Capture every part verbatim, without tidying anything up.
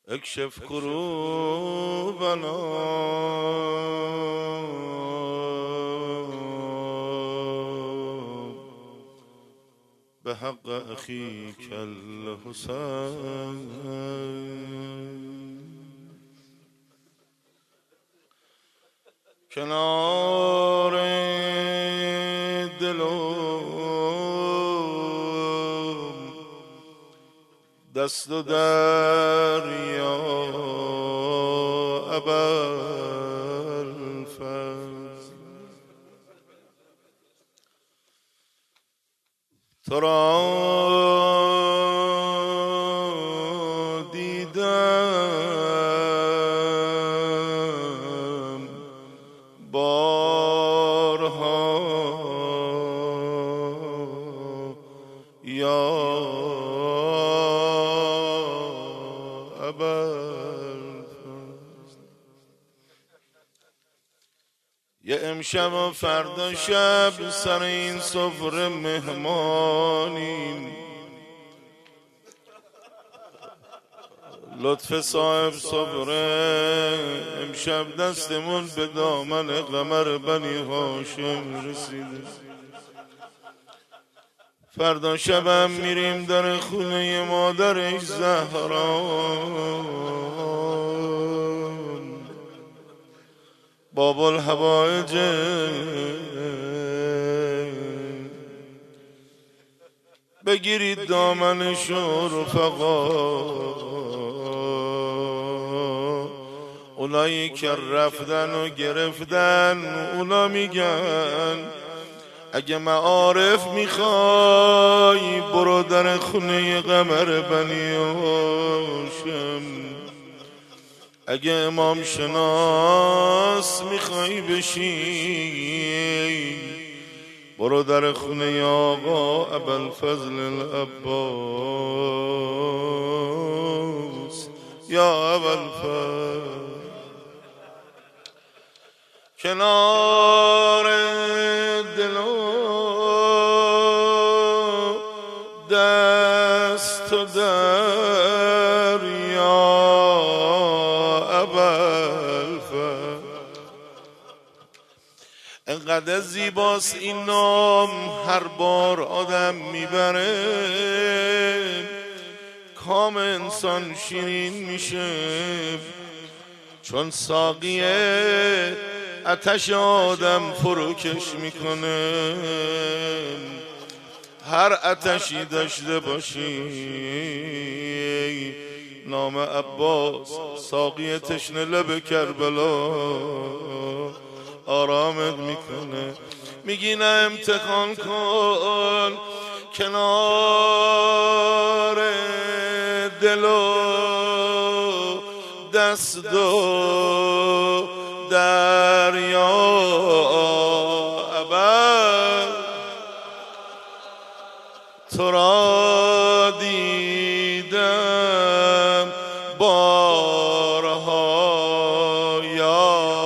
اکشف کروبنا به حق اخیک الحسین. کنار دلم دست و دریا ابوالفضل، تو را دیدم بارها یا ابوالفضل. یه امشب و فردا شب سر این سفره مهمانیم، لطف صاحب سفره امشب دستمون به دامن قمر بنی هاشم رسیده. فردا شبم میریم در خونه مادرش زهرا، باب الحوائج بگیرید دامنش و رفقا، اونایی که رفتن و گرفتن اونا میگن اگه معارف میخوای برو در خونه قمر بنی هاشم، اگه امام شناس میخوای بشی برو در خونه آقا ابوالفضل العباس یا ابوالفضل. کنار دلو دست و دریا ابوالفضل، انقدر زیباست این نام هر بار آدم میبره کام انسان شیرین میشه، چون ساقیه آتش آدم فروکش میکنه. هر آتشی داشته باشی نام عباس ساقی تشنه لب کربلا آرامت میکنه. میگی نه امتحان کن کنار دلو دست و دریا ابد، تو را دیدم بارها یا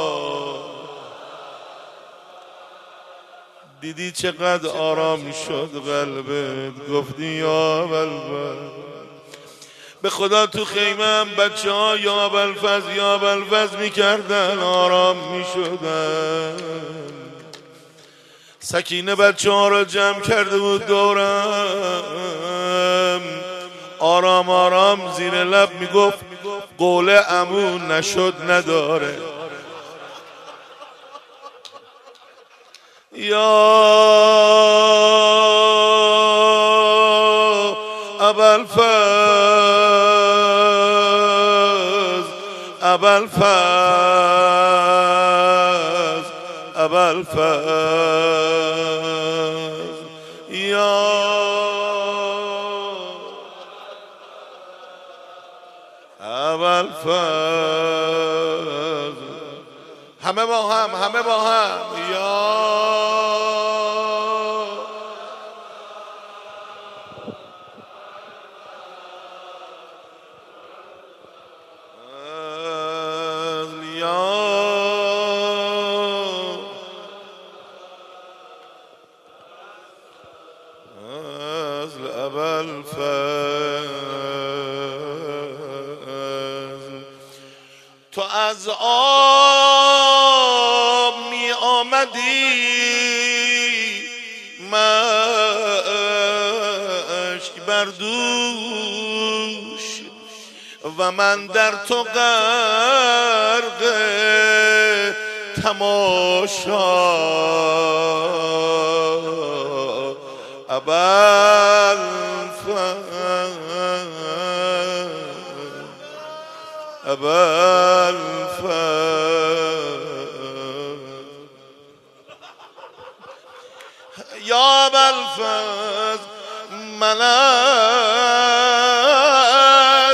دیدی چقدر آرام شد قلبت گفتی یا ابوالفضل. به خدا تو خیمه هم بچه ها یا ابوالفضل یا ابوالفضل میکردن آرام میشدن. سکینه بچه ها را جمع کرده بود دورم، آرام آرام زیر لب میگفت قول عمو نشد نداره یا ابوالفضل ابوالفضل ابوالفضل یا ابوالفضل. همه با هم همه با هم یا ابوالفضل تو از آب می آمدی مشک بر دوش و من در تو غرق تماشا ابوالفضل ابوالفضل یا ابوالفضل من از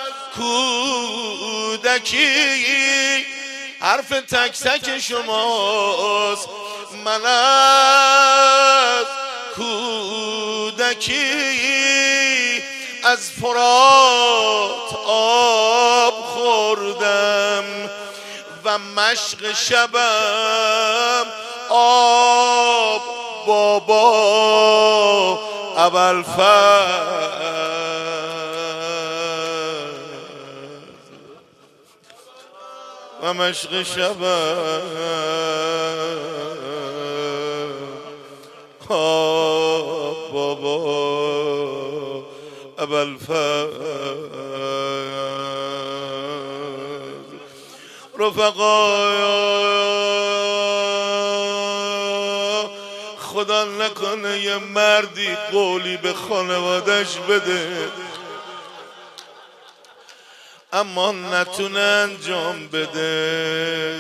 کودکی حرف تک تک شماست من از کودکی از فرات آب خوردم و مشق شبم آب بابا ابوالفضل و مشق شبم آب بابا ابوالفضل رفقا خدا نکنه یه مردی قولی به خانوادش بده اما نتونه انجام بده.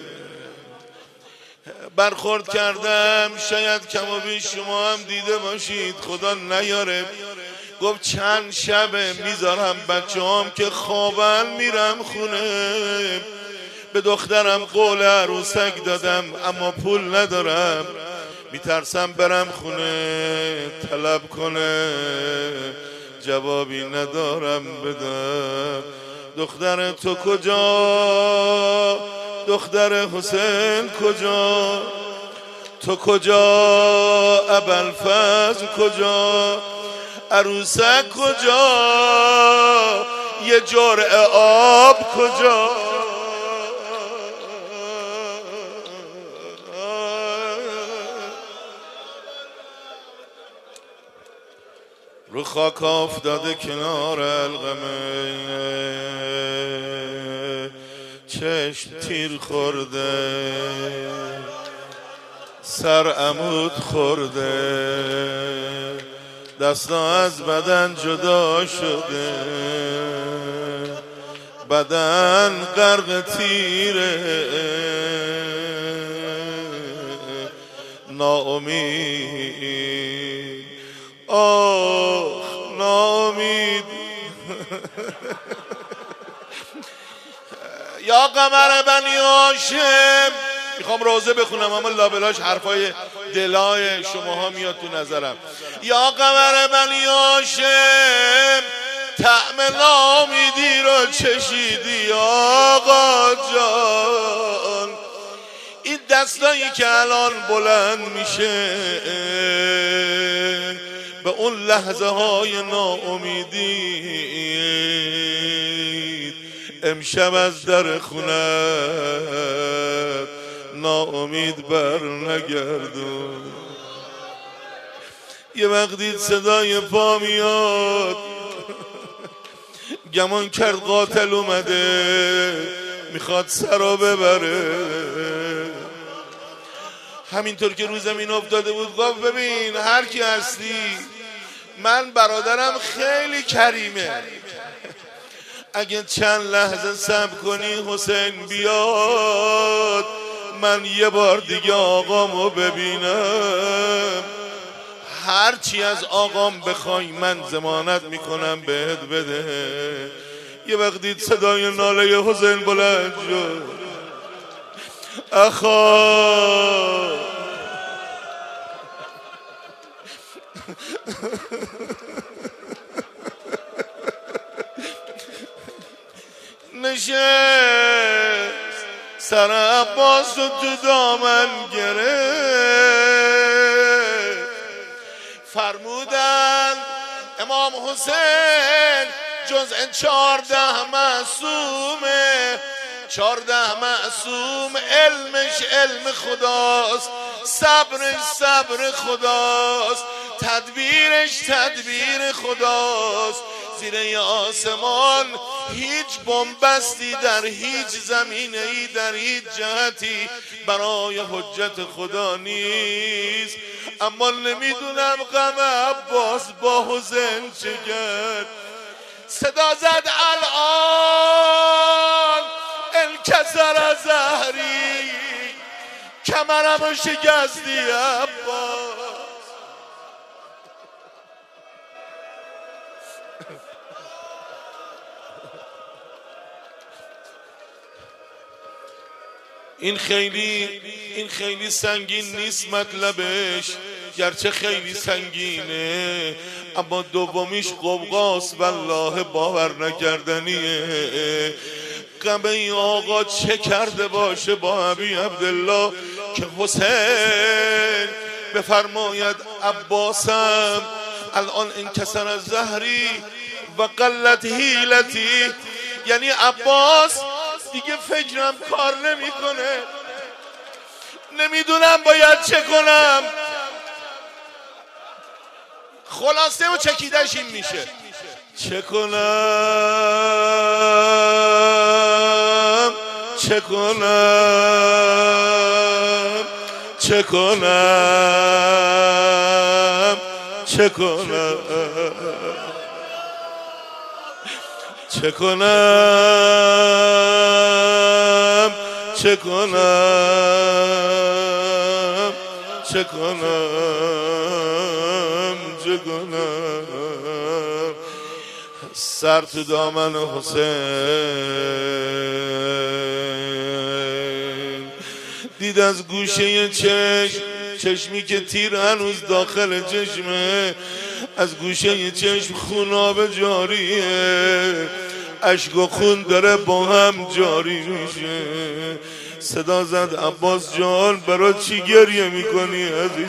برخورد کردم شاید کم و بیش شما هم دیده باشید خدا نیاره گفت چند شبه میذارم بچه هم که خوابن میرم خونه به دخترم قول عروسک دادم اما پول ندارم میترسم برم خونه طلب کنه جوابی ندارم بدم. دختر تو کجا دختر حسین کجا تو کجا ابوالفضل کجا عروسک کجا یه جرعه آب کجا رو خاک افتاده کنار القمه چشم تیر خورده سر عمود خورده دستا از بدن جدا شده بدن غرق تیره ناامید آخ ناامید یا قمر بنی هاشم میخوام روزه بخونم اما لابلاش حرفای دلای شماها میاد تو نظرم. یا قمر بنی هاشم طعم ناامیدی رو چشیدی آقا جان این دستایی که الان بلند میشه به اون لحظه های ناامیدی امشب از در خونت ناامید بر نگردون. یه وقتی صدای پا میاد گمان کرد قاتل اومده میخواد سرا ببره. همینطور که رو زمین افتاده بود گفت ببین هر کی هستی من برادرم خیلی کریمه اگه چند لحظه صبر کنی حسین بیاد من یه بار دیگه آقامو ببینم هرچی از آقام بخوای من ضمانت میکنم بهت بده. یه وقت دید صدای ناله حسین بلند شد اخا نشست سر عباس و تو دامن گرفت فرمودند امام حسین جز این چارده معصومه چارده معصوم علمش علم خداست، صبرش صبر خداست، تدبیرش تدبیر خداست. زیر آسمان هیچ بنبستی در هیچ زمینه ای در هیچ جهتی برای حجت خدا نیست. اما نمیدونم غم عباس با حسین چه کرد. صدا زد الان انکسر زهری، کمرمو شکستی عباس. این خیلی این خیلی سنگین نیست مطلبش، گرچه خیلی سنگینه، اما دومیش قوقاست والله باور نکردنیه. غم این آقا چه کرده باشه با ابی عبدالله که حسین بفرماید عباسم الان انکسر از زهری و قلت حیلتی، یعنی عباس دیگه فکرم کار نمیکنه، نمیدونم باید چه کنم. خلاصه و چکیدش این میشه چه کنم چه کنم چه کنم چه کنم چه کنم چه کنم چه کنم چه کنم. سر تو دامن حسین دید از گوشه چشم، چشمی که تیر هنوز داخل چشمه، از گوشه چشم خوناب جاریه، اشک و خون داره با هم جاری میشه. صدا زد عباس جان برای چی گریه میکنی عزیز؟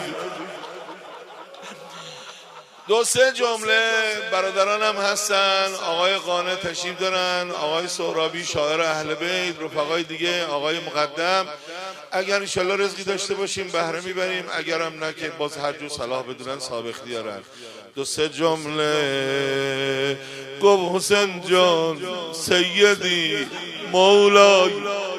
دو سه جمله برادرانم هستن، آقای قانع تشریف دارن، آقای سهرابی شاعر اهل بیت، رفقای دیگه، آقای مقدم. اگر انشالله رزقی داشته باشیم بهره میبریم، اگرم نه که باز هر جو صلاح بدونن صاحب اختیارن. دو سه جمله گفت حسین جان سیدی مولای،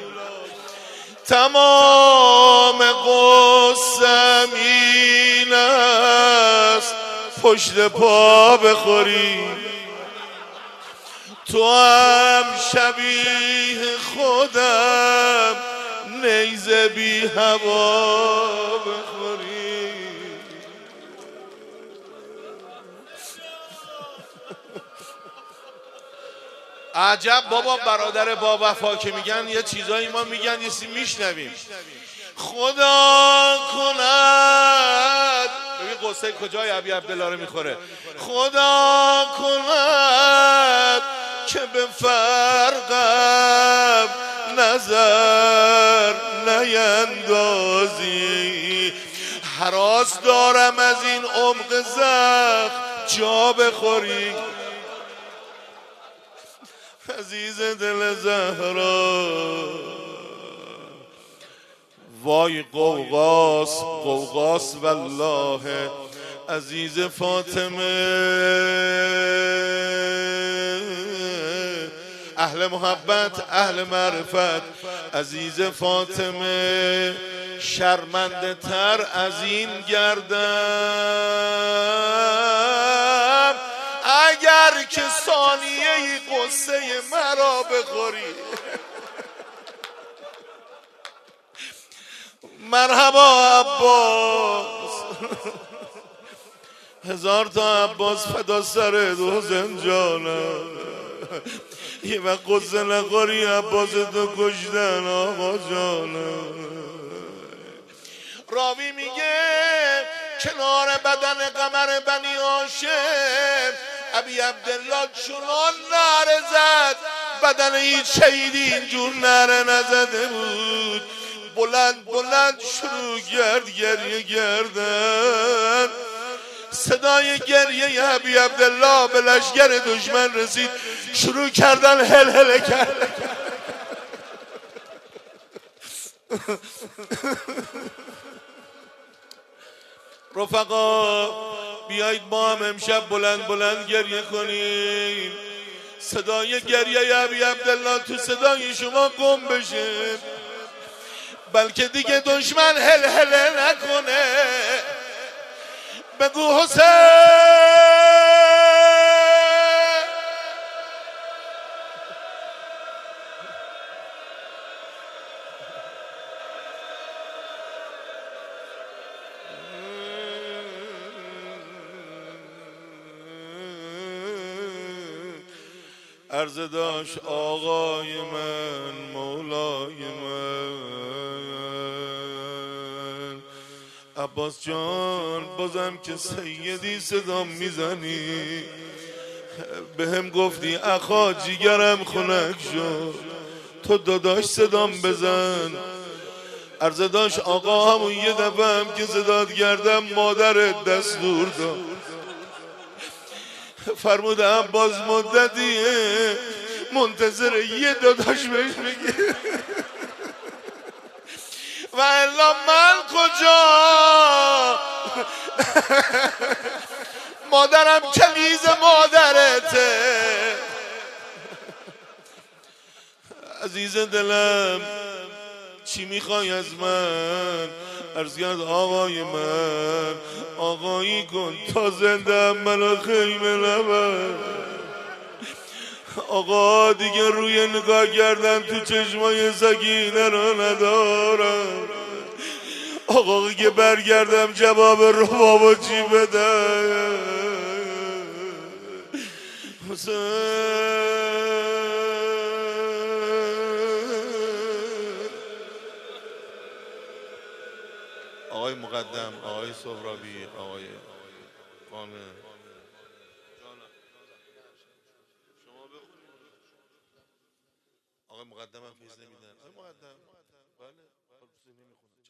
تمام قسم این است پشت پا بخوری، تو هم شبیه خودم نیزه بی هوا بخوری. عجب بابا برادر با وفا که میگن یه چیزایی ما میگن یه سی میشنویم. خدا کند، ببین قصه کجای ابی عبدالله رو میخوره، خدا کند که به فرقم نظر نیندازی، هراس دارم از این عمق زخم جا بخوری. عزیز دل زهرا وای قوقاس قوقاس والله، عزیز فاطمه اهل محبت اهل معرفت، عزیز فاطمه شرمنده تر از این گردم اگر که ثانیه ای قصه مرا بخوری. مرحبا عباس، هزار تا عباس فدا سرت حسین جانم، یه وقت قصه نخوری عباس تو کشتن آقا جانم. راوی میگه کنار بدن قمر بنی هاشم ابی عبدالله چنان نعره زد بدن هیچ شهیدی اینجور نعره نزده بود. بلند بلند شروع گرد گریه گردن، صدای گریه ابی عبدالله به لشگر دشمن رسید، شروع کردن هل هله کردن. رفقا بیایید با هم امشب بلند بلند گریه کنیم، صدای گریه ابی عبدالله تو صدای شما گم بشه، بلکه دیگه دشمن هل هل نکنه. بگو حسین عرض داشت آقای من مولای من عباس جان، بازم که سیدی صدام میزنی، به هم گفتی اخا جیگرم خنک شد، تو داداش صدام بزن. عرض داشت آقا همون یه دفعه هم که صدات کردم مادرت دستور داد، فرمودم باز مدتیه منتظر یه داداش بهش بگه و الا من کجا، مادرم کنیز مادرته. عزیز دلم چی میخوای از من؟ عرض کرد آقای من آقایی کن تا زنده منو خیمه نبر. آقا دیگه روی نگاه کردن تو چشمای سکینه رو ندارم، آقا که برگردم جواب ربابو چی بدم؟ حسین آقای مقدم، آقای سهرابی، آقای قانع، آقای مقدم هم فیض نمیدن. آقای مقدم بله، نمیخونه.